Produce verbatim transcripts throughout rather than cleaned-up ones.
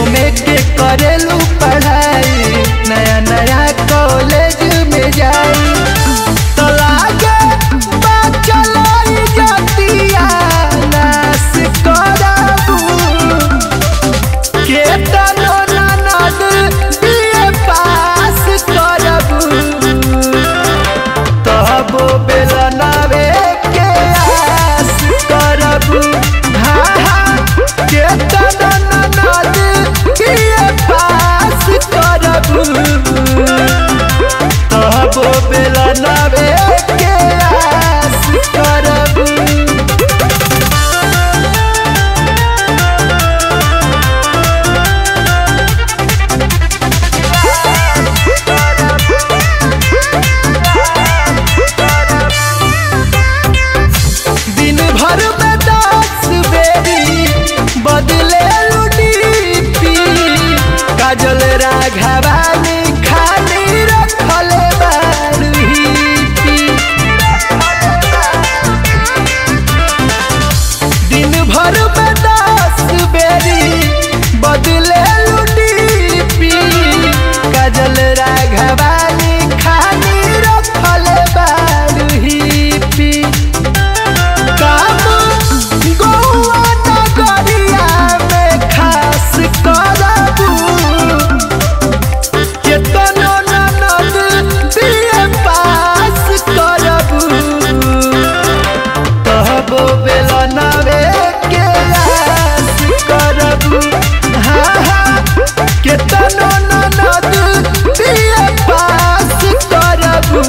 घूमे के करेलू पढ़ाई, नया नया कॉलेज में जाई तो लागे बचल जतिया नाश करबू। केतनो ननद बीए पास करबू, तबो बेलनावे के आस करबू। हाँ हाँ केतनो ननद बीए पास करबू, तबो बेलनावे के आस करबू। दिन भर में दस बेरी बदले लुडीपी, काजल राघवानी खाली रखले बारूपी। दिन भर में दस बेरी बदले लुडीपी, काजल राघवानी खाली रखले बारूपी। काम गौआ नगरिया में खास करबू, केतनो ननद बीए पास करबू, तबो बेलनावे के आस करबू। हाँ हाँ केतनो ननद बीए पास करबू,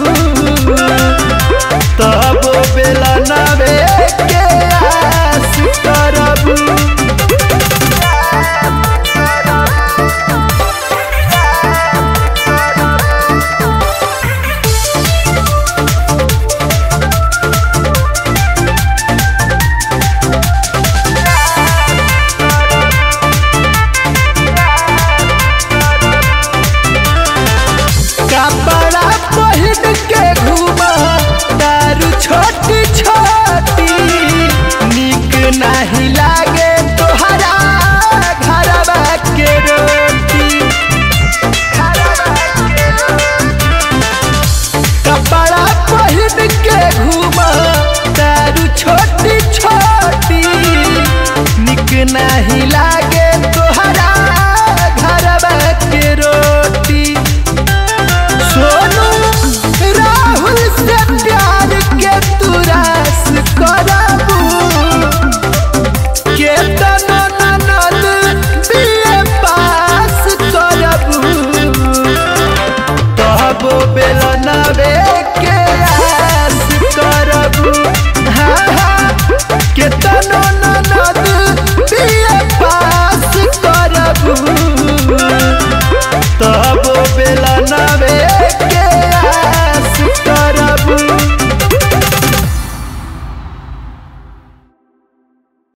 तबो बेलनावे के आस करबू। कपड़ा पहिन के घूमा दारू छोटी छोटी, निक नहीं लागे तोहरा घरवा के रोटी। कपड़ा पहिन के घूमा दारू छोटी छोटी, निक नहीं लागे तोहरा